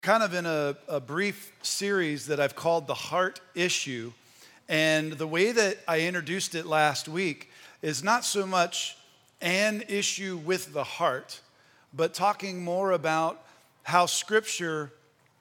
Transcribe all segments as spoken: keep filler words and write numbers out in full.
kind of in a, a brief series that I've called The Heart Issue. And the way that I introduced it last week is not so much an issue with the heart, but talking more about how Scripture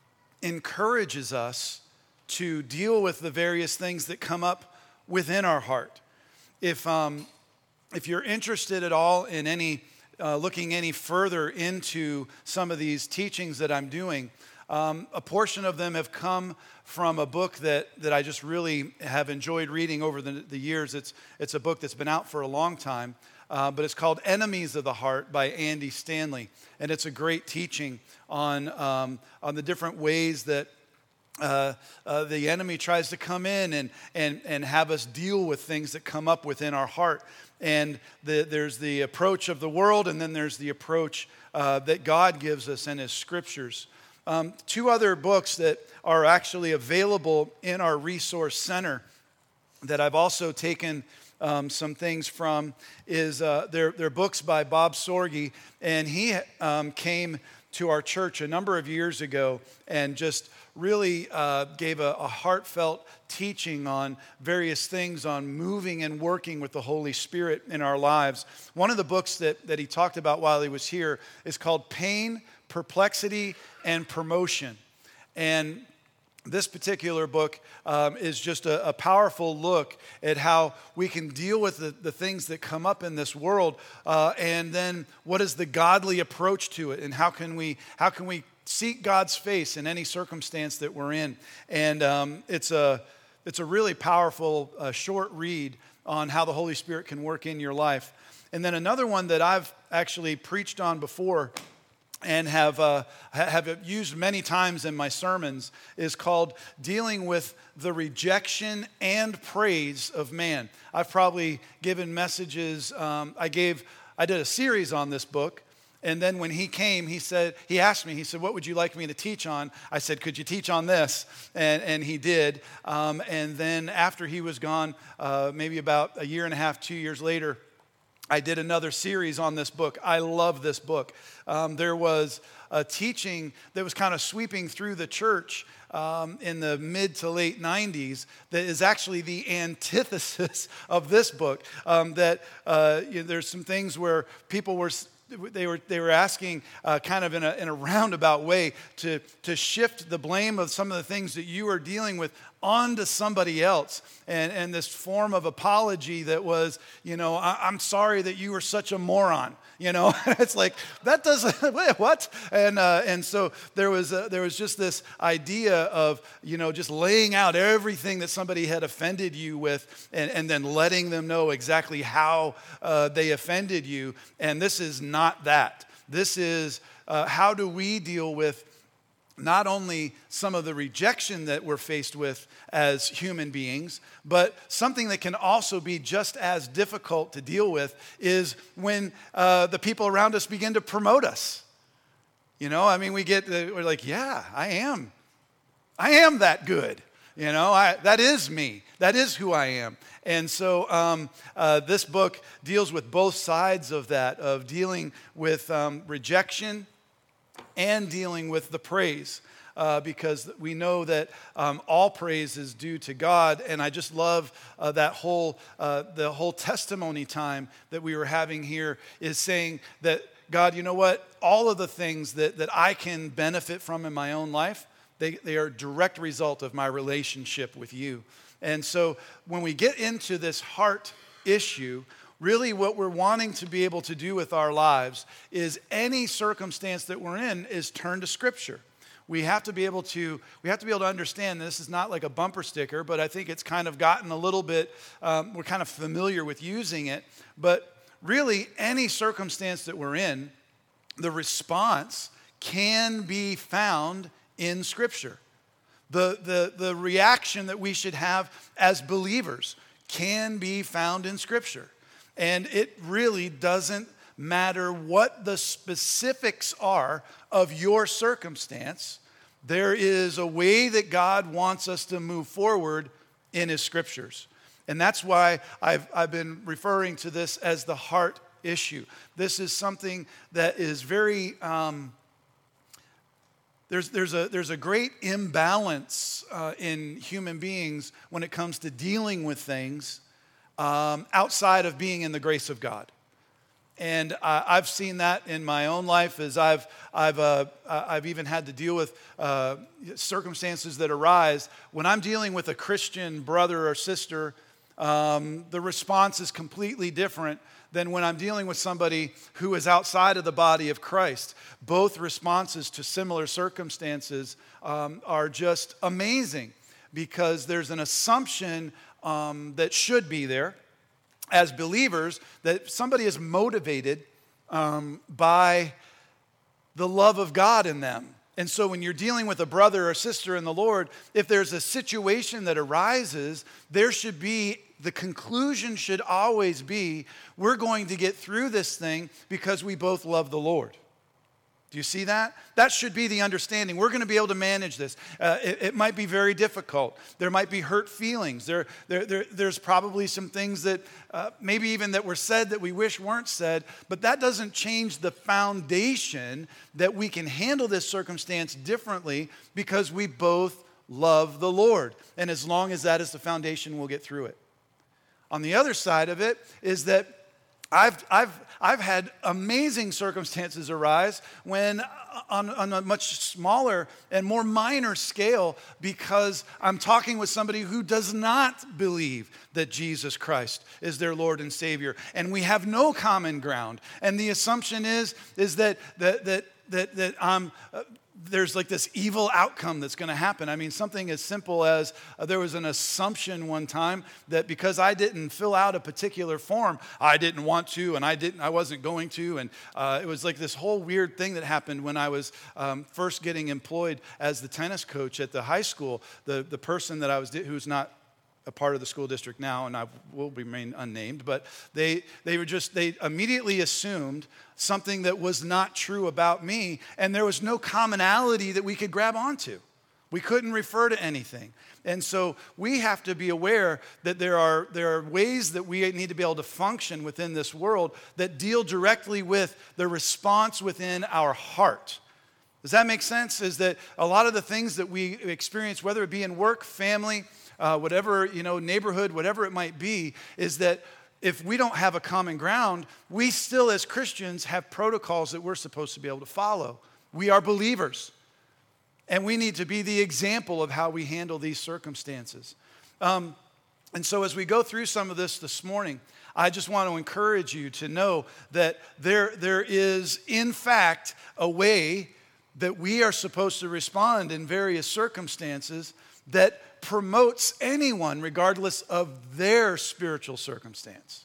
encourages us to deal with the various things that come up within our heart. If um, if you're interested at all in any uh, looking any further into some of these teachings that I'm doing, um, a portion of them have come from a book that that I just really have enjoyed reading over the, the years. It's it's a book that's been out for a long time, uh, but it's called Enemies of the Heart by Andy Stanley, and it's a great teaching on um, on the different ways that Uh, uh, the enemy tries to come in and, and, and have us deal with things that come up within our heart. And the, there's the approach of the world, and then there's the approach uh, that God gives us in His Scriptures. Um, two other books that are actually available in our resource center that I've also taken um, some things from is uh, they're, they're books by Bob Sorge, and he um, came to our church a number of years ago and just really uh, gave a, a heartfelt teaching on various things on moving and working with the Holy Spirit in our lives. One of the books that, that he talked about while he was here is called Pain, Perplexity, and Promotion. And this particular book um, is just a, a powerful look at how we can deal with the, the things that come up in this world, uh, and then what is the godly approach to it, and how can we how can we seek God's face in any circumstance that we're in. And um, it's a it's a really powerful uh, short read on how the Holy Spirit can work in your life. And then another one that I've actually preached on before and have uh, have used many times in my sermons is called Dealing with the Rejection and Praise of Man. I've probably given messages. Um, I gave I did a series on this book. And then when he came, he said, he asked me, he said, what would you like me to teach on? I said, could you teach on this? And, and he did. Um, and then after he was gone, uh, maybe about a year and a half, two years later, I did another series on this book. I love this book. Um, there was a teaching that was kind of sweeping through the church um, in the mid to late nineties that is actually the antithesis of this book. Um, that uh, you know, there's some things where people were They were they were asking uh, kind of in a in a roundabout way to to shift the blame of some of the things that you are dealing with onto somebody else, and and this form of apology that was, you know, I, I'm sorry that you were such a moron, you know. It's like that doesn't wait, what and uh, and so there was a, there was just this idea of, you know, just laying out everything that somebody had offended you with, and and then letting them know exactly how uh, they offended you. And this is not that. This is uh, how do we deal with not only some of the rejection that we're faced with as human beings, but something that can also be just as difficult to deal with is when uh, the people around us begin to promote us. You know, I mean, we get, we're like, yeah, I am. I am that good. You know, I, that is me. That is who I am. And so um, uh, this book deals with both sides of that, of dealing with um, rejection and dealing with the praise, uh, because we know that um, all praise is due to God. And I just love uh, that whole uh, the whole testimony time that we were having here is saying that, God, you know what? All of the things that, that I can benefit from in my own life, they, they are a direct result of my relationship with you. And so when we get into this heart issue, really what we're wanting to be able to do with our lives is any circumstance that we're in is turn to Scripture. We have to be able to we have to be able to understand this is not like a bumper sticker, but I think it's kind of gotten a little bit, um, we're kind of familiar with using it. But really any circumstance that we're in, the response can be found in Scripture. The, the, the reaction that we should have as believers can be found in Scripture. And it really doesn't matter what the specifics are of your circumstance. There is a way that God wants us to move forward in His Scriptures. And that's why I've, I've been referring to this as the heart issue. This is something that is very... Um, There's, there's, a, there's a great imbalance uh, in human beings when it comes to dealing with things um, outside of being in the grace of God. And uh, I've seen that in my own life as I've, I've, uh, I've even had to deal with uh, circumstances that arise. When I'm dealing with a Christian brother or sister, um, the response is completely different than when I'm dealing with somebody who is outside of the body of Christ. Both responses to similar circumstances um, are just amazing because there's an assumption um, that should be there as believers that somebody is motivated um, by the love of God in them. And so when you're dealing with a brother or sister in the Lord, if there's a situation that arises, there should be, the conclusion should always be, we're going to get through this thing because we both love the Lord. Do you see that? That should be the understanding. We're going to be able to manage this. Uh, it, it might be very difficult. There might be hurt feelings. There, there, there there's probably some things that uh, maybe even that were said that we wish weren't said, but that doesn't change the foundation that we can handle this circumstance differently because we both love the Lord. And as long as that is the foundation, we'll get through it. On the other side of it is that I've, I've, I've had amazing circumstances arise when on, on a much smaller and more minor scale because I'm talking with somebody who does not believe that Jesus Christ is their Lord and Savior. And we have no common ground. And the assumption is, is that, that, that, that, that I'm... Uh, there's like this evil outcome that's going to happen. I mean, something as simple as uh, there was an assumption one time that because I didn't fill out a particular form, I didn't want to, and I didn't, I wasn't going to, and uh, it was like this whole weird thing that happened when I was um, first getting employed as the tennis coach at the high school. The the person that I was, who's not a part of the school district now, and I will remain unnamed, but they they were just, they immediately assumed something that was not true about me, and there was no commonality that we could grab onto. We couldn't refer to anything. And so we have to be aware that there are, there are ways that we need to be able to function within this world that deal directly with the response within our heart. Does that make sense? Is that a lot of the things that we experience, whether it be in work, family, uh, whatever, you know, neighborhood, whatever it might be, is that if we don't have a common ground, we still as Christians have protocols that we're supposed to be able to follow. We are believers, and we need to be the example of how we handle these circumstances. Um, and so as we go through some of this this morning, I just want to encourage you to know that there, there is, in fact, a way that we are supposed to respond in various circumstances that promotes anyone regardless of their spiritual circumstance.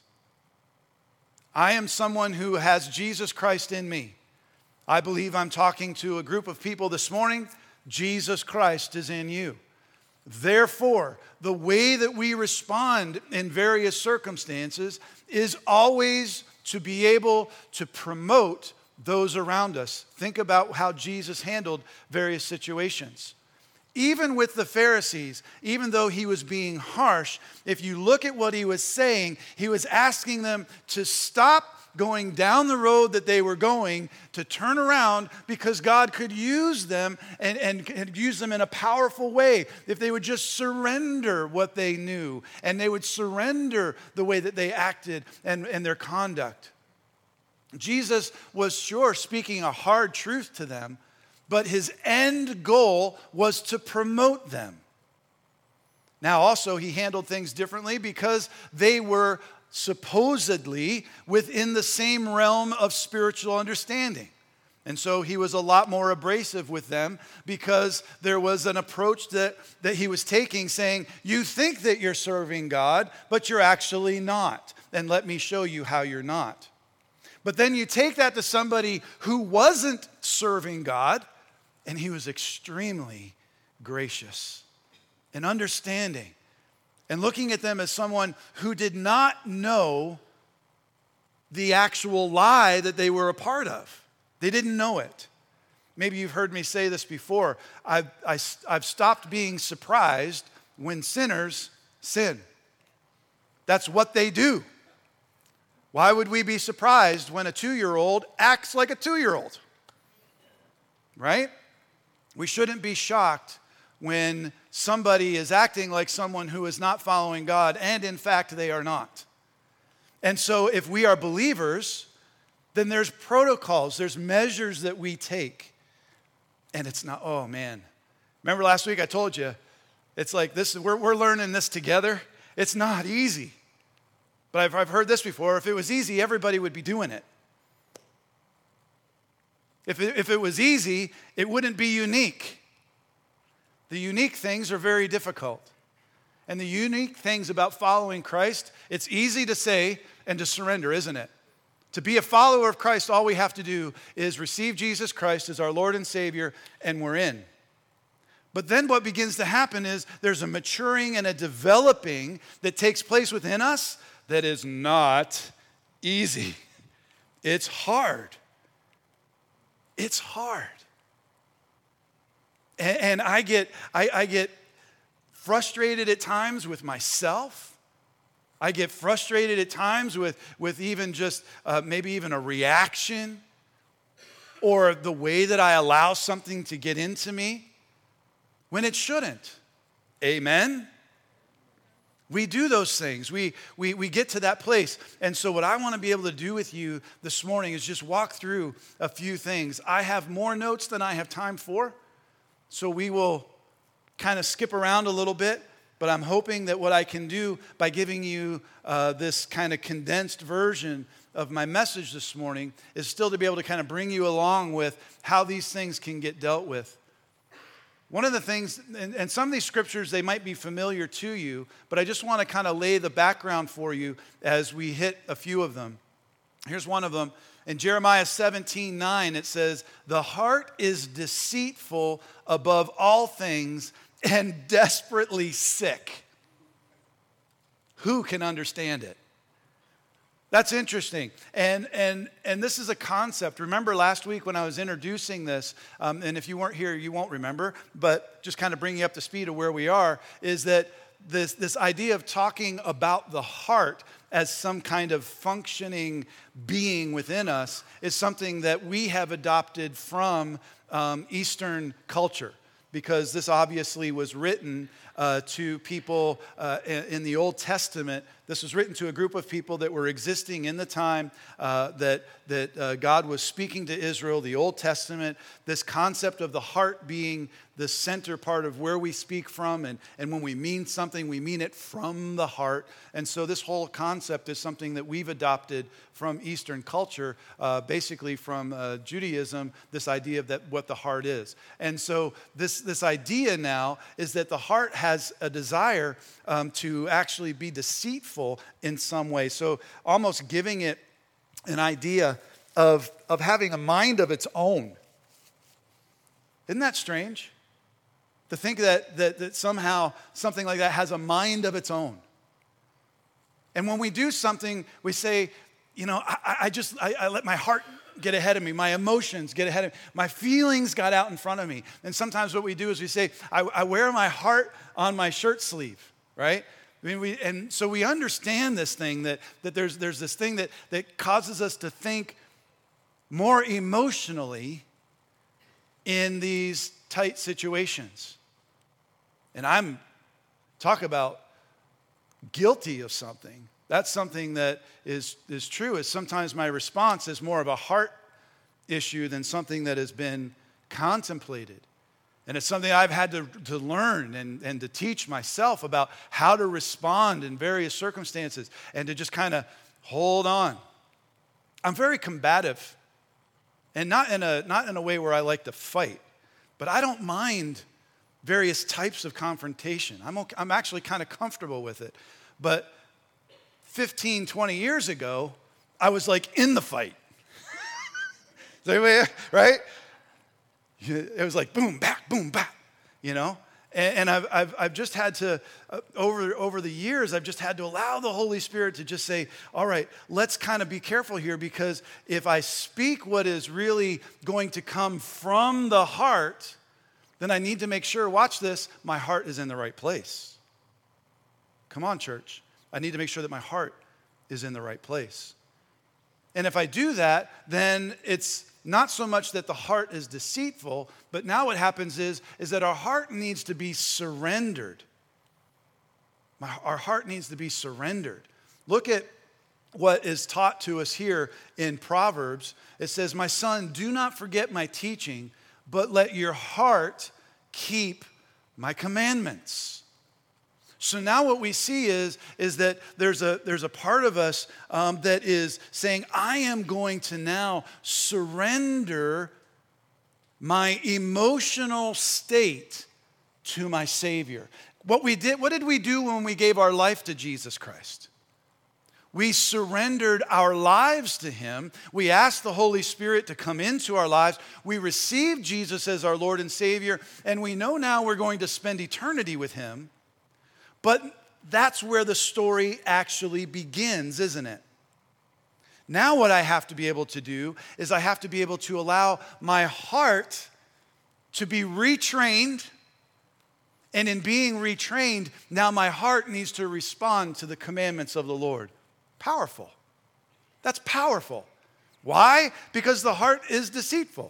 I am someone who has Jesus Christ in me. I believe I'm talking to a group of people this morning. Jesus Christ is in you. Therefore, the way that we respond in various circumstances is always to be able to promote those around us. Think about how Jesus handled various situations. Even with the Pharisees, even though he was being harsh, if you look at what he was saying, he was asking them to stop going down the road that they were going, to turn around because God could use them and, and, and use them in a powerful way if they would just surrender what they knew and they would surrender the way that they acted and, and their conduct. Jesus was sure speaking a hard truth to them, but his end goal was to promote them. Now, also, he handled things differently because they were supposedly within the same realm of spiritual understanding. And so he was a lot more abrasive with them because there was an approach that, that he was taking saying, you think that you're serving God, but you're actually not. And let me show you how you're not. But then you take that to somebody who wasn't serving God, and he was extremely gracious and understanding and looking at them as someone who did not know the actual lie that they were a part of. They didn't know it. Maybe you've heard me say this before. I've, I, I've stopped being surprised when sinners sin. That's what they do. Why would we be surprised when a two-year-old acts like a two-year-old? Right? We shouldn't be shocked when somebody is acting like someone who is not following God, and in fact, they are not. And so if we are believers, then there's protocols, there's measures that we take. And it's not, oh man. Remember last week I told you, it's like this, we're, we're learning this together. It's not easy. But I've, I've heard this before. If it was easy, everybody would be doing it. If it, if it was easy, it wouldn't be unique. The unique things are very difficult. And the unique things about following Christ, it's easy to say and to surrender, isn't it? To be a follower of Christ, all we have to do is receive Jesus Christ as our Lord and Savior, and we're in. But then what begins to happen is there's a maturing and a developing that takes place within us that is not easy. It's hard. It's hard. And, and I get, I, I get frustrated at times with myself. I get frustrated at times with, with even just uh, maybe even a reaction or the way that I allow something to get into me when it shouldn't. Amen? We do those things. We, we, we get to that place. And so what I want to be able to do with you this morning is just walk through a few things. I have more notes than I have time for, so we will kind of skip around a little bit. But I'm hoping that what I can do by giving you uh, this kind of condensed version of my message this morning is still to be able to kind of bring you along with how these things can get dealt with. One of the things, and, and some of these scriptures, they might be familiar to you, but I just want to kind of lay the background for you as we hit a few of them. Here's one of them. In Jeremiah seventeen nine, it says, "The heart is deceitful above all things and desperately sick. Who can understand it?" That's interesting. And, and, and this is a concept. Remember last week when I was introducing this, um, and if you weren't here, you won't remember, but just kind of bring you up to speed of where we are, is that this, this idea of talking about the heart as some kind of functioning being within us is something that we have adopted from um, Eastern culture. Because this obviously was written uh, to people uh, in, in the Old Testament. This was written to a group of people that were existing in the time uh, that, that uh, God was speaking to Israel, the Old Testament. This concept of the heart being the center part of where we speak from. And, and when we mean something, we mean it from the heart. And so this whole concept is something that we've adopted from Eastern culture, uh, basically from uh, Judaism, this idea of that what the heart is. And so this, this idea now is that the heart has a desire um, to actually be deceitful in some way. So almost giving it an idea of, of having a mind of its own. Isn't that strange? To think that, that, that somehow something like that has a mind of its own. And when we do something, we say, you know, I, I just, I, I let my heart get ahead of me. My emotions get ahead of me. My feelings got out in front of me. And sometimes what we do is we say, I, I wear my heart on my shirt sleeve, right? I mean, we, and so we understand this thing, that, that there's, there's this thing that, that causes us to think more emotionally in these tight situations. And I'm, talk about guilty of something. That's something that is, is true, is sometimes my response is more of a heart issue than something that has been contemplated. And it's something I've had to, to learn and, and to teach myself about how to respond in various circumstances and to just kind of hold on. I'm very combative, and not in a, not in a way where I like to fight, but I don't mind various types of confrontation. I'm, okay, I'm actually kind of comfortable with it. But fifteen, twenty years ago, I was like in the fight. Right? It was like boom, back, boom, back, you know? And, and I've, I've, I've just had to, uh, over, over the years, I've just had to allow the Holy Spirit to just say, all right, let's kind of be careful here, because if I speak what is really going to come from the heart, then I need to make sure, watch this, my heart is in the right place. Come on, church. I need to make sure that my heart is in the right place. And if I do that, then it's not so much that the heart is deceitful, but now what happens is, is that our heart needs to be surrendered. My, our heart needs to be surrendered. Look at what is taught to us here in Proverbs. It says, my son, do not forget my teaching, but let your heart keep my commandments. So now what we see is, is that there's a, there's a part of us um, that is saying, I am going to now surrender my emotional state to my Savior. What we did, what did we do when we gave our life to Jesus Christ? We surrendered our lives to Him. We asked the Holy Spirit to come into our lives. We received Jesus as our Lord and Savior, and we know now we're going to spend eternity with Him. But that's where the story actually begins, isn't it? Now what I have to be able to do is I have to be able to allow my heart to be retrained. And in being retrained, now my heart needs to respond to the commandments of the Lord. Powerful. That's powerful. Why? Because the heart is deceitful.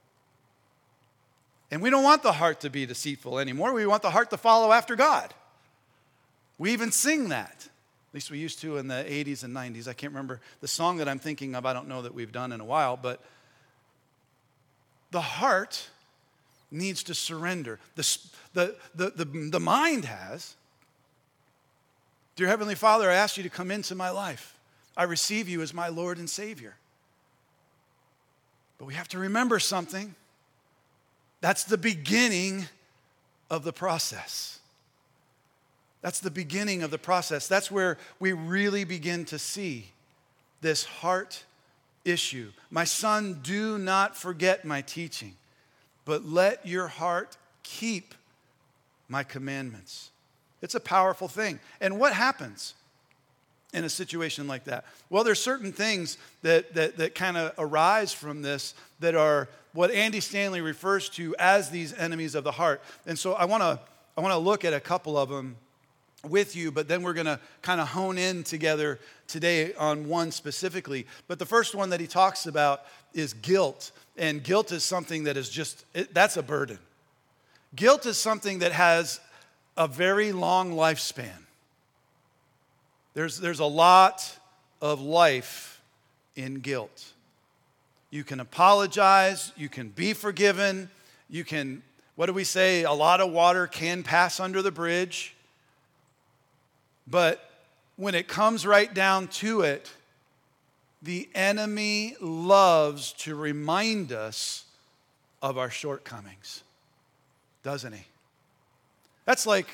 And we don't want the heart to be deceitful anymore. We want the heart to follow after God. We even sing that. At least we used to in the eighties and nineties. I can't remember the song that I'm thinking of. I don't know that we've done in a while. But the heart needs to surrender. The, the, the, the, the mind has. Dear Heavenly Father, I ask you to come into my life. I receive you as my Lord and Savior. But we have to remember something. That's the beginning of the process. That's the beginning of the process. That's where we really begin to see this heart issue. My son, do not forget my teaching, but let your heart keep my commandments. It's a powerful thing. And what happens in a situation like that? Well, there's certain things that, that, that kind of arise from this that are what Andy Stanley refers to as these enemies of the heart. And so I want to I want to look at a couple of them with you, but then we're going to kind of hone in together today on one specifically. But the first one that he talks about is guilt. And guilt is something that is just, it, that's a burden. Guilt is something that has a very long lifespan. There's, there's a lot of life in guilt. You can apologize, you can be forgiven, you can, what do we say? A lot of water can pass under the bridge. But when it comes right down to it, the enemy loves to remind us of our shortcomings, doesn't he? That's like,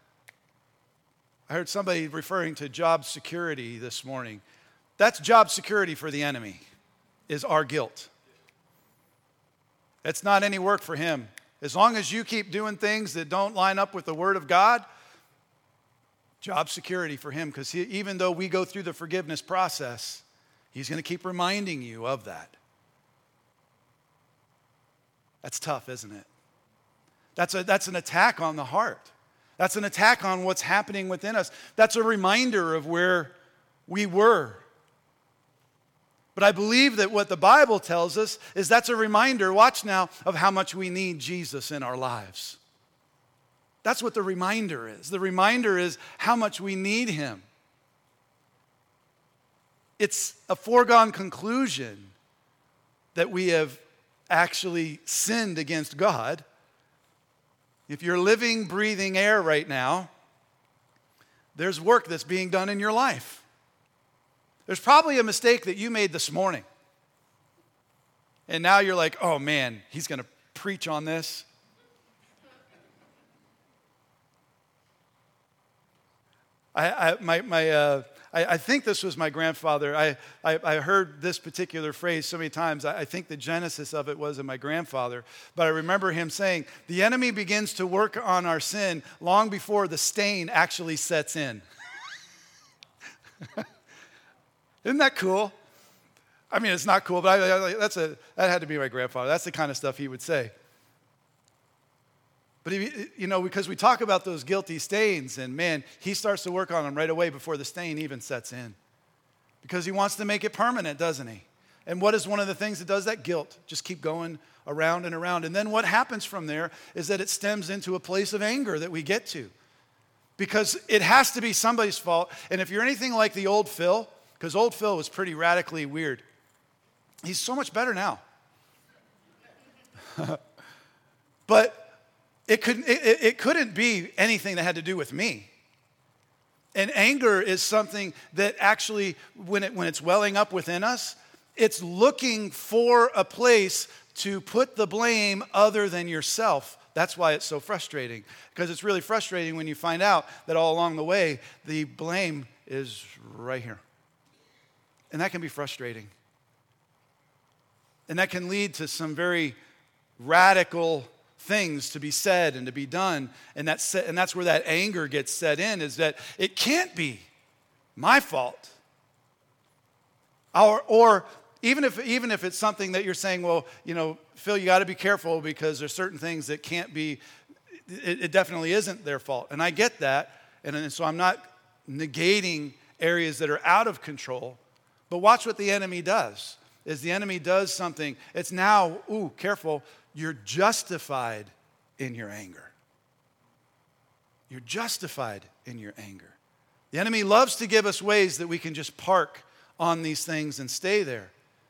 I heard somebody referring to job security this morning. That's job security for the enemy, is our guilt. It's not any work for him. As long as you keep doing things that don't line up with the Word of God, job security for him, because even though we go through the forgiveness process, he's going to keep reminding you of that. That's tough, isn't it? That's a, that's an attack on the heart. That's an attack on what's happening within us. That's a reminder of where we were. But I believe that what the Bible tells us is that's a reminder, watch now, of how much we need Jesus in our lives. That's what the reminder is. The reminder is how much we need him. It's a foregone conclusion that we have actually sinned against God. If you're living, breathing air right now, there's work that's being done in your life. There's probably a mistake that you made this morning. And now you're like, oh man, he's going to preach on this. I, I, my, my, uh, I, I think this was my grandfather. I, I, I heard this particular phrase so many times. I, I think the genesis of it was in my grandfather. But I remember him saying, the enemy begins to work on our sin long before the stain actually sets in. Isn't that cool? I mean, it's not cool, but I, I, that's a, that had to be my grandfather. That's the kind of stuff he would say. But, if, you know, because we talk about those guilty stains, and man, he starts to work on them right away before the stain even sets in. Because he wants to make it permanent, doesn't he? And what is one of the things that does that? Guilt. Just keep going around and around. And then what happens from there is that it stems into a place of anger that we get to. Because it has to be somebody's fault. And if you're anything like the old Phil, because old Phil was pretty radically weird, he's so much better now. But it couldn't, it, it couldn't be anything that had to do with me. And anger is something that actually, when it when it's welling up within us, it's looking for a place to put the blame other than yourself. That's why it's so frustrating. Because it's really frustrating when you find out that all along the way, the blame is right here. And that can be frustrating. And that can lead to some very radical things to be said and to be done. And that's, and that's where that anger gets set in, is that it can't be my fault. Or, or even if, even if it's something that you're saying, well, you know, Phil, you got to be careful because there's certain things that can't be, it, it definitely isn't their fault. And I get that. And, and so I'm not negating areas that are out of control. But watch what the enemy does. Is the enemy does something, it's now, ooh, careful, you're justified in your anger. You're justified in your anger. The enemy loves to give us ways that we can just park on these things and stay there.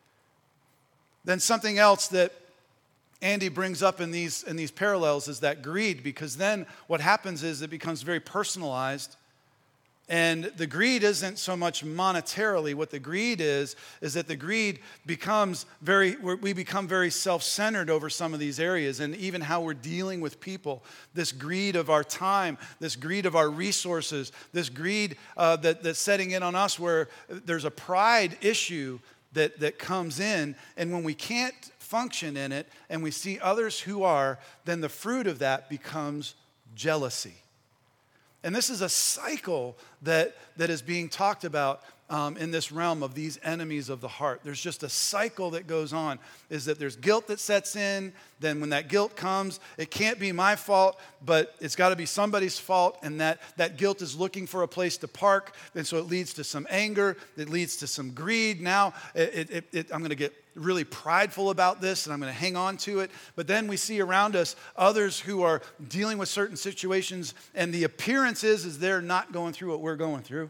Then something else that Andy brings up in these, in these parallels is that greed, because then what happens is it becomes very personalized. And the greed isn't so much monetarily. What the greed is, is that the greed becomes very, we become very self-centered over some of these areas, and even how we're dealing with people. This greed of our time, this greed of our resources, this greed uh, that, that's setting in on us, where there's a pride issue that, that comes in, and when we can't function in it, and we see others who are, then the fruit of that becomes jealousy. And this is a cycle that, that is being talked about um, in this realm of these enemies of the heart. There's just a cycle that goes on, is that there's guilt that sets in. Then when that guilt comes, it can't be my fault, but it's got to be somebody's fault. And that, that guilt is looking for a place to park. And so it leads to some anger. It leads to some greed. Now it, it, it, I'm going to get really prideful about this, and I'm going to hang on to it. But then we see around us others who are dealing with certain situations, and the appearance is, is they're not going through what we're going through.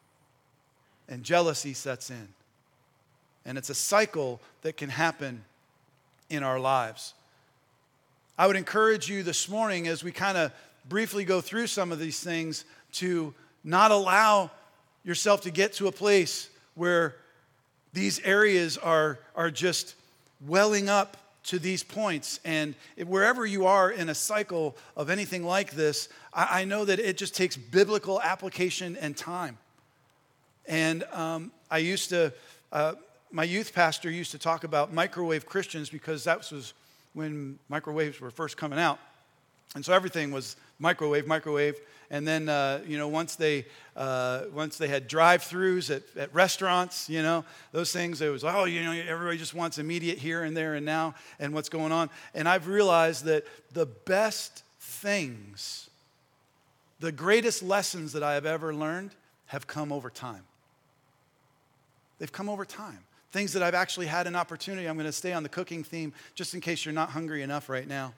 And jealousy sets in. And it's a cycle that can happen in our lives. I would encourage you this morning, as we kind of briefly go through some of these things, to not allow yourself to get to a place where these areas are, are just welling up to these points. And wherever you are in a cycle of anything like this, I, I know that it just takes biblical application and time. And um, I used to, uh, my youth pastor used to talk about microwave Christians, because that was when microwaves were first coming out. And so everything was microwave, microwave. And then, uh, you know, once they uh, once they had drive-thrus at, at restaurants, you know, those things, it was, oh, you know, everybody just wants immediate here and there and now and what's going on. And I've realized that the best things, the greatest lessons that I have ever learned have come over time. They've come over time. Things that I've actually had an opportunity. I'm going to stay on the cooking theme just in case you're not hungry enough right now.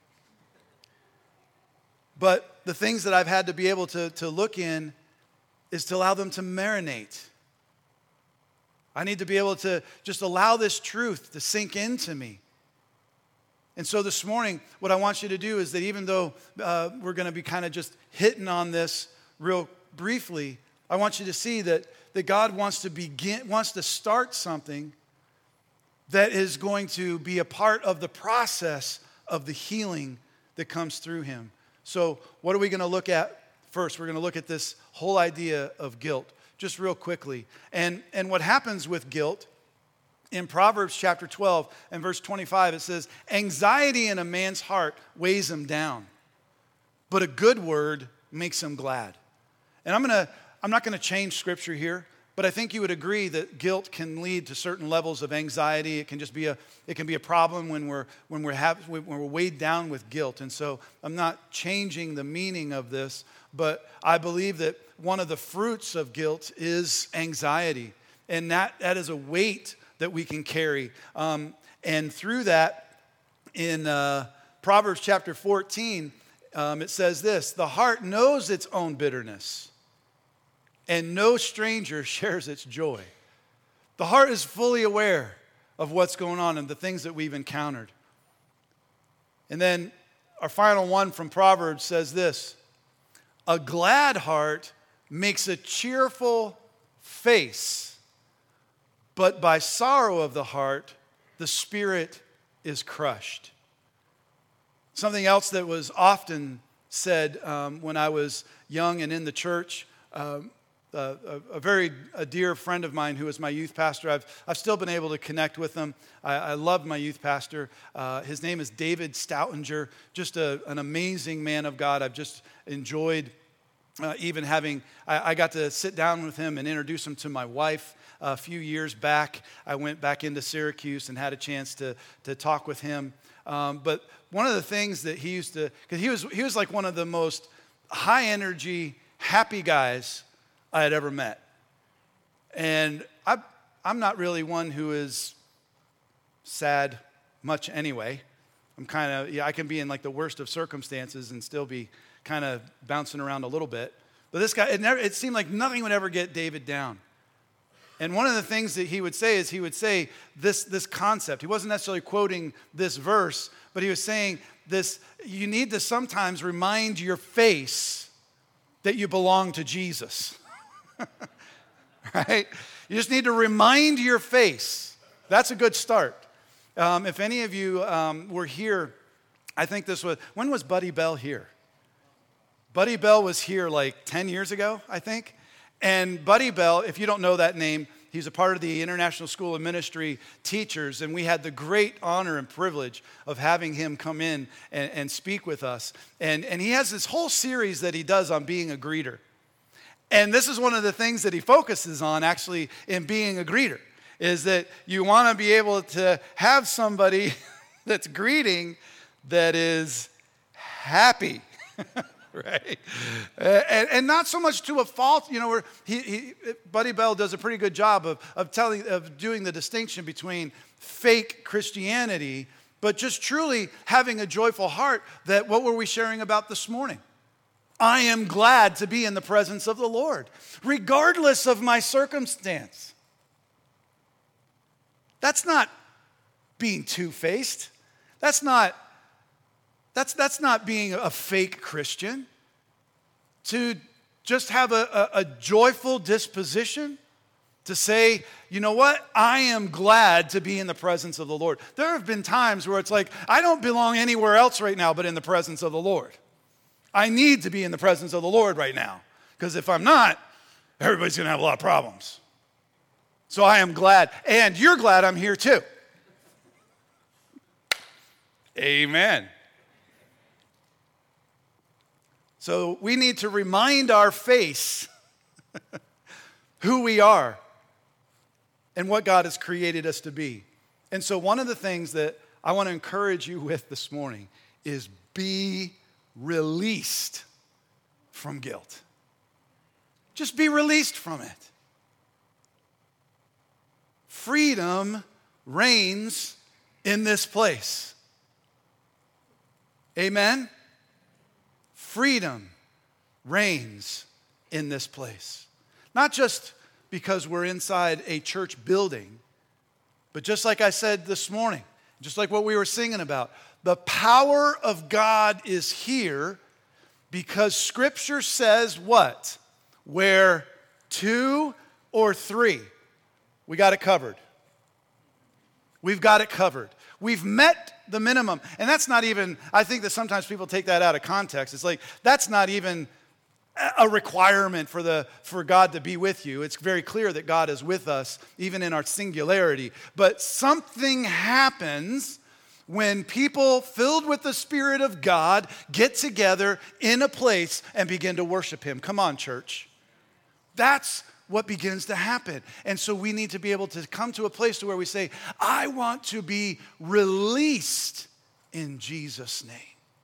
But the things that I've had to be able to, to look in is to allow them to marinate. I need to be able to just allow this truth to sink into me. And so this morning, what I want you to do is that even though uh, we're going to be kind of just hitting on this real briefly, I want you to see that, that God wants to begin, wants to start something that is going to be a part of the process of the healing that comes through him. So what are we going to look at first? We're going to look at this whole idea of guilt, just real quickly. And, and what happens with guilt, in Proverbs chapter twelve and verse twenty-five, it says, anxiety in a man's heart weighs him down, but a good word makes him glad. And I'm going to, I'm not going to change scripture here, but I think you would agree that guilt can lead to certain levels of anxiety. It can just be a, it can be a problem when we're, when we're, have, when we're weighed down with guilt. And so I'm not changing the meaning of this, but I believe that one of the fruits of guilt is anxiety. And that, that is a weight that we can carry. Um, and through that, in uh, Proverbs chapter fourteen, um, it says this: the heart knows its own bitterness, and no stranger shares its joy. The heart is fully aware of what's going on and the things that we've encountered. And then our final one from Proverbs says this: a glad heart makes a cheerful face, but by sorrow of the heart, the spirit is crushed. Something else that was often said um, when I was young and in the church, um, uh, a, a very a dear friend of mine who was my youth pastor, I've, I've still been able to connect with him. I, I love my youth pastor. Uh, his name is David Stoutinger, just a, an amazing man of God. I've just enjoyed uh, even having, I, I got to sit down with him and introduce him to my wife. A few years back, I went back into Syracuse and had a chance to, to talk with him. Um, but one of the things that he used to, because he was, he was like one of the most high energy, happy guys I had ever met. And I, I'm not really one who is sad much anyway. I'm kind of, yeah, I can be in like the worst of circumstances and still be kind of bouncing around a little bit. But this guy, it, never, it seemed like nothing would ever get David down. And one of the things that he would say is he would say this, this concept. He wasn't necessarily quoting this verse, but he was saying this: you need to sometimes remind your face that you belong to Jesus. Right? You just need to remind your face. That's a good start. Um, if any of you um, were here, I think this was, when was Buddy Bell here? Buddy Bell was here like ten years ago, I think. And Buddy Bell, if you don't know that name, he's a part of the International School of Ministry teachers, and we had the great honor and privilege of having him come in and, and speak with us. And, and he has this whole series that he does on being a greeter. And this is one of the things that he focuses on actually in being a greeter, is that you want to be able to have somebody that's greeting that is happy. Right, and, and not so much to a fault, you know. Where he, he, Buddy Bell does a pretty good job of of telling of doing the distinction between fake Christianity, but just truly having a joyful heart. That what were we sharing about this morning? I am glad to be in the presence of the Lord, regardless of my circumstance. That's not being two-faced. That's not. That's, that's not being a fake Christian. To just have a, a, a joyful disposition to say, you know what? I am glad to be in the presence of the Lord. There have been times where it's like, I don't belong anywhere else right now but in the presence of the Lord. I need to be in the presence of the Lord right now, because if I'm not, everybody's going to have a lot of problems. So I am glad, and you're glad I'm here too. Amen. So we need to remind our face who we are and what God has created us to be. And so one of the things that I want to encourage you with this morning is be released from guilt. Just be released from it. Freedom reigns in this place. Amen? Freedom reigns in this place. Not just because we're inside a church building, but just like I said this morning, just like what we were singing about, the power of God is here because Scripture says what? Where two or three, we got it covered. We've got it covered. We've met the minimum. And that's not even, I think that sometimes people take that out of context. It's like, that's not even a requirement for the for God to be with you. It's very clear that God is with us, even in our singularity. But something happens when people filled with the Spirit of God get together in a place and begin to worship Him. Come on, church. That's what begins to happen. And so we need to be able to come to a place to where we say, I want to be released in Jesus' name.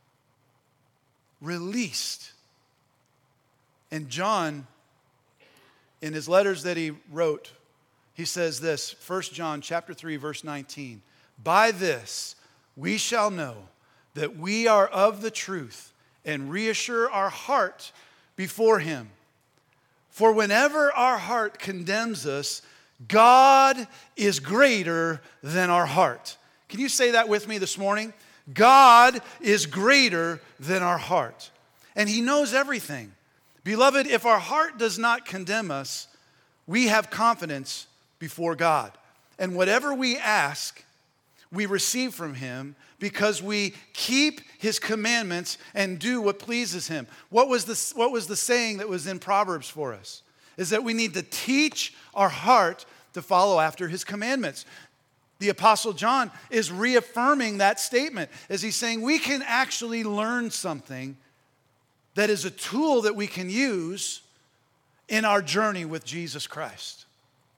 Released. And John, in his letters that he wrote He says this, First John chapter three, verse nineteen. By this we shall know that we are of the truth and reassure our heart before him. For whenever our heart condemns us, God is greater than our heart. Can you say that with me this morning? God is greater than our heart. And he knows everything. Beloved, if our heart does not condemn us, we have confidence before God. And whatever we ask, we receive from him because we keep his commandments and do what pleases him. What was the, what was the saying that was in Proverbs for us? Is that we need to teach our heart to follow after his commandments. The Apostle John is reaffirming that statement as he's saying we can actually learn something that is a tool that we can use in our journey with Jesus Christ.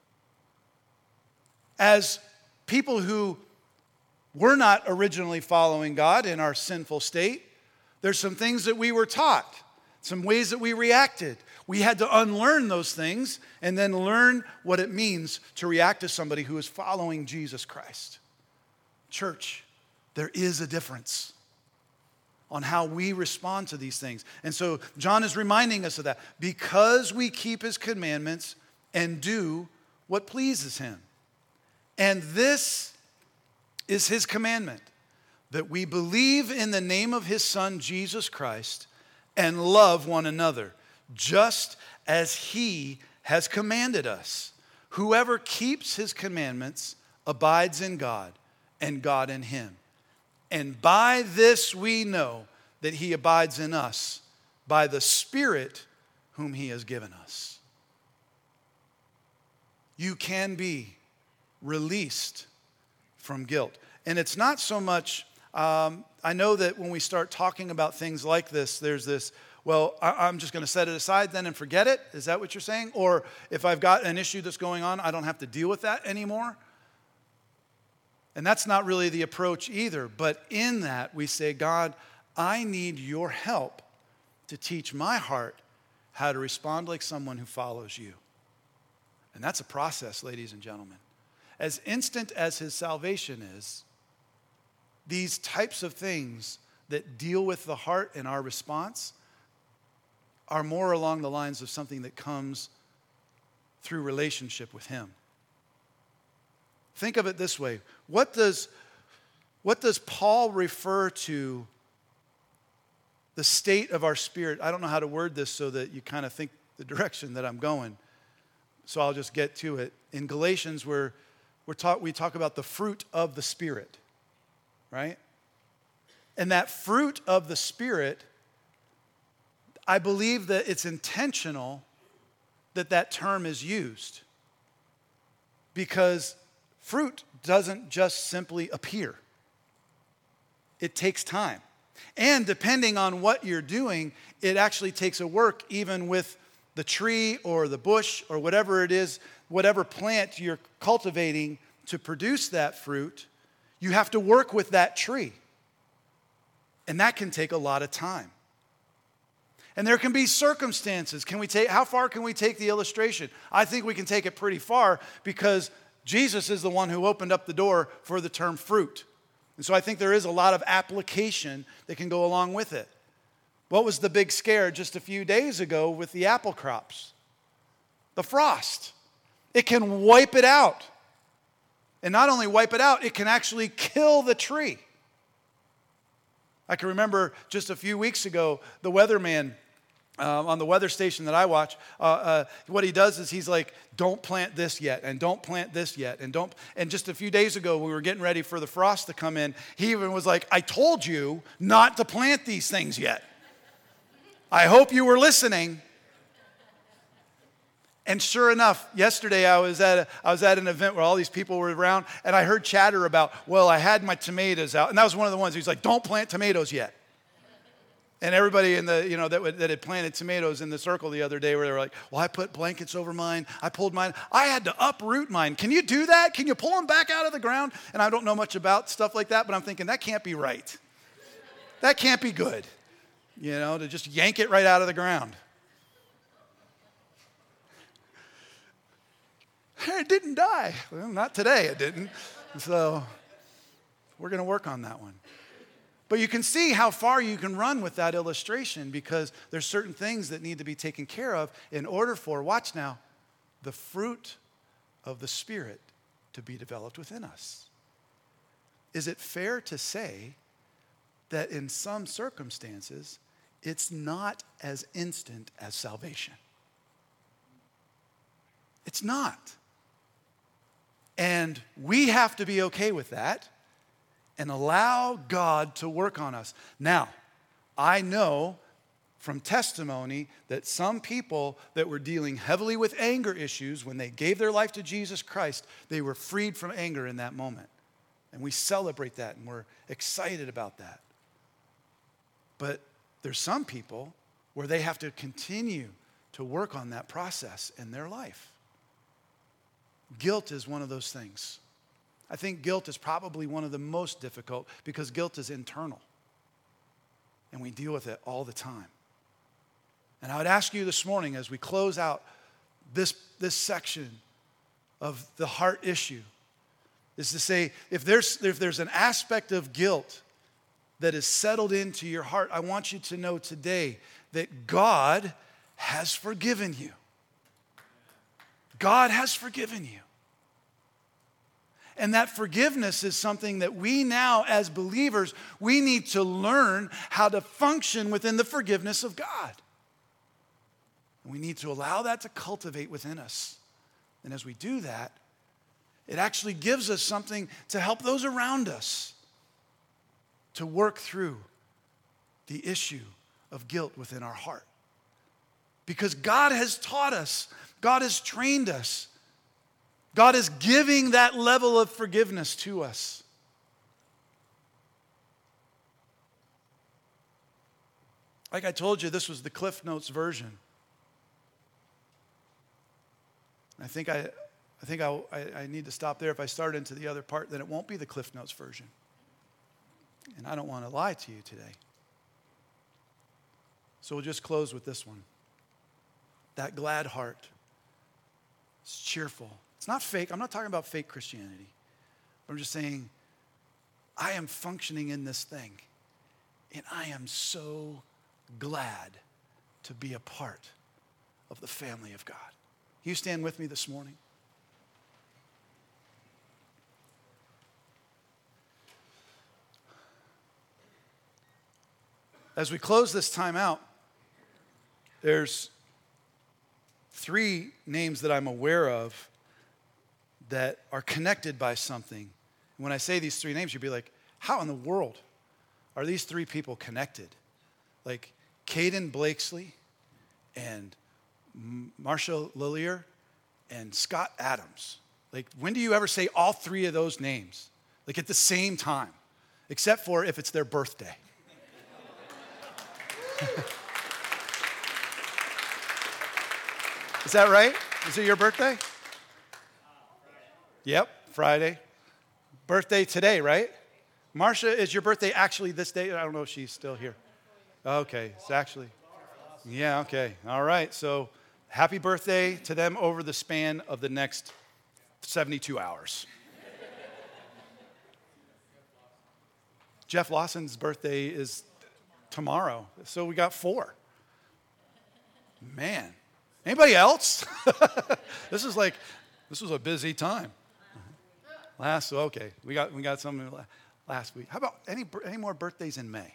As people who were not originally following God in our sinful state, there's some things that we were taught, some ways that we reacted. We had to unlearn those things and then learn what it means to react to somebody who is following Jesus Christ. Church, there is a difference on how we respond to these things. And so John is reminding us of that. Because we keep his commandments and do what pleases him. And this is his commandment, that we believe in the name of his Son, Jesus Christ, and love one another, just as he has commanded us. Whoever keeps his commandments abides in God, and God in him. And by this we know that he abides in us, by the Spirit whom he has given us. You can be released from guilt. And it's not so much, um, I know that when we start talking about things like this, there's this, well, I, I'm just going to set it aside then and forget it. Is that what you're saying? Or if I've got an issue that's going on, I don't have to deal with that anymore. And that's not really the approach either. But in that, we say, God, I need your help to teach my heart how to respond like someone who follows you. And that's a process, ladies and gentlemen. As instant as his salvation is, these types of things that deal with the heart and our response are more along the lines of something that comes through relationship with him. Think of it this way. What does, what does Paul refer to the state of our spirit? I don't know how to word this so that you kind of think the direction that I'm going. So I'll just get to it. In Galatians, we're, we're talk, we talk about the fruit of the Spirit, right? And that fruit of the Spirit, I believe that it's intentional that that term is used. Because fruit doesn't just simply appear. It takes time. And depending on what you're doing, it actually takes a work even with the tree or the bush or whatever it is, whatever plant you're cultivating to produce that fruit, you have to work with that tree. And that can take a lot of time. And there can be circumstances. Can we take, how far can we take the illustration? I think we can take it pretty far because Jesus is the one who opened up the door for the term fruit. And so I think there is a lot of application that can go along with it. What was the big scare just a few days ago with the apple crops? The frost. It can wipe it out. And not only wipe it out, it can actually kill the tree. I can remember just a few weeks ago, the weatherman uh, on the weather station that I watch, uh, uh, what he does is he's like, don't plant this yet, and don't plant this yet, and don't. And just a few days ago, when we were getting ready for the frost to come in, he even was like, I told you not to plant these things yet. I hope you were listening. And sure enough, yesterday I was at a, I was at an event where all these people were around, and I heard chatter about, well, I had my tomatoes out, and that was one of the ones who's like, don't plant tomatoes yet. And everybody in the, you know, that, that had planted tomatoes in the circle the other day where they were like, well, I put blankets over mine. I pulled mine. I had to uproot mine. Can you do that? Can you pull them back out of the ground? And I don't know much about stuff like that, but I'm thinking that can't be right. That can't be good, you know, to just yank it right out of the ground. it didn't die. Well, not today, it didn't. So we're going to work on that one. But you can see how far you can run with that illustration because there's certain things that need to be taken care of in order for, watch now, the fruit of the Spirit to be developed within us. Is it fair to say that in some circumstances, it's not as instant as salvation? It's not. And we have to be okay with that and allow God to work on us. Now, I know from testimony that some people that were dealing heavily with anger issues, when they gave their life to Jesus Christ, they were freed from anger in that moment. And we celebrate that and we're excited about that. But there's some people where they have to continue to work on that process in their life. Guilt is one of those things. I think guilt is probably one of the most difficult because guilt is internal. And we deal with it all the time. And I would ask you this morning as we close out this, this section of the heart issue is to say, if there's, if there's an aspect of guilt that is settled into your heart, I want you to know today that God has forgiven you. God has forgiven you. And that forgiveness is something that we now, as believers, we need to learn how to function within the forgiveness of God. And we need to allow that to cultivate within us. And as we do that, it actually gives us something to help those around us to work through the issue of guilt within our heart. Because God has taught us, God has trained us, God is giving that level of forgiveness to us. Like I told you, this was the Cliff Notes version. I think I, I think I, I need to stop there. If I start into the other part, then it won't be the Cliff Notes version. And I don't want to lie to you today. So we'll just close with this one. That glad heart. It's cheerful. It's not fake. I'm not talking about fake Christianity. I'm just saying, I am functioning in this thing. And I am so glad to be a part of the family of God. You stand with me this morning. As we close this time out, there's three names that I'm aware of that are connected by something. When I say these three names, you'd be like, how in the world are these three people connected? Like Caden Blakesley and Marsha Lillier and Scott Adams. Like, when do you ever say all three of those names? Like at the same time, except for if it's their birthday. Is that right? Is it your birthday? Yep, Friday. Birthday today, right? Marsha, is your birthday actually this day? I don't know if she's still here. Okay, it's actually. Yeah, okay. All right. So happy birthday to them over the span of the next seventy-two hours. Jeff Lawson's birthday is tomorrow. So we got four. Man. Anybody else? This is like, this was a busy time. Last, okay, we got we got some last week. How about any any more birthdays in May?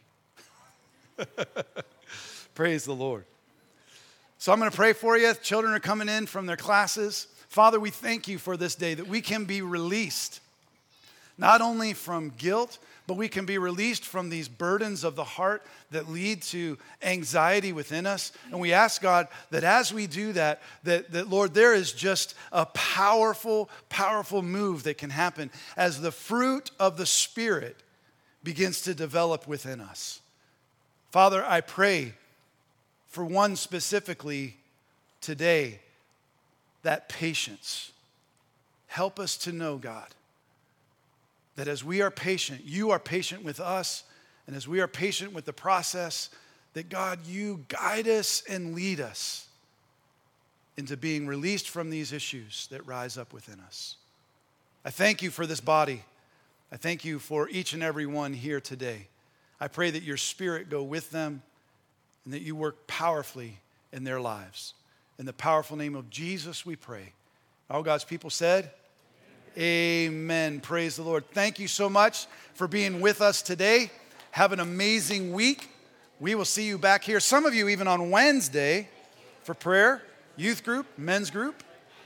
Praise the Lord. So I'm going to pray for you. Children are coming in from their classes. Father, we thank you for this day that we can be released, not only from guilt, but we can be released from these burdens of the heart that lead to anxiety within us. And we ask God that as we do that, that, that Lord, there is just a powerful, powerful move that can happen as the fruit of the Spirit begins to develop within us. Father, I pray for one specifically today, that patience. Help us to know, God, that as we are patient, you are patient with us, and as we are patient with the process, that God, you guide us and lead us into being released from these issues that rise up within us. I thank you for this body. I thank you for each and every one here today. I pray that your Spirit go with them and that you work powerfully in their lives. In the powerful name of Jesus, we pray. All God's people said, amen. Amen. Praise the Lord. Thank you so much for being with us today. Have an amazing week. We will see you back here, some of you even on Wednesday, for prayer, youth group, men's group.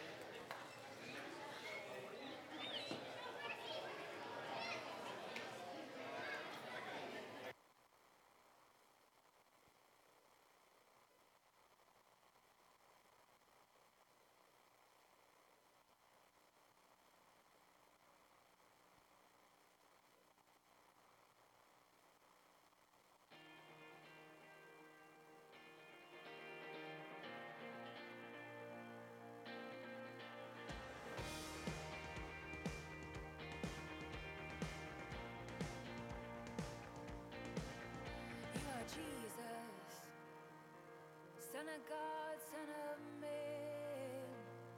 Son of God, Son of man,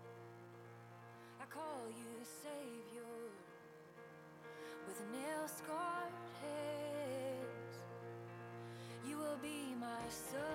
I call you Savior with nail-scarred hands. You will be my son.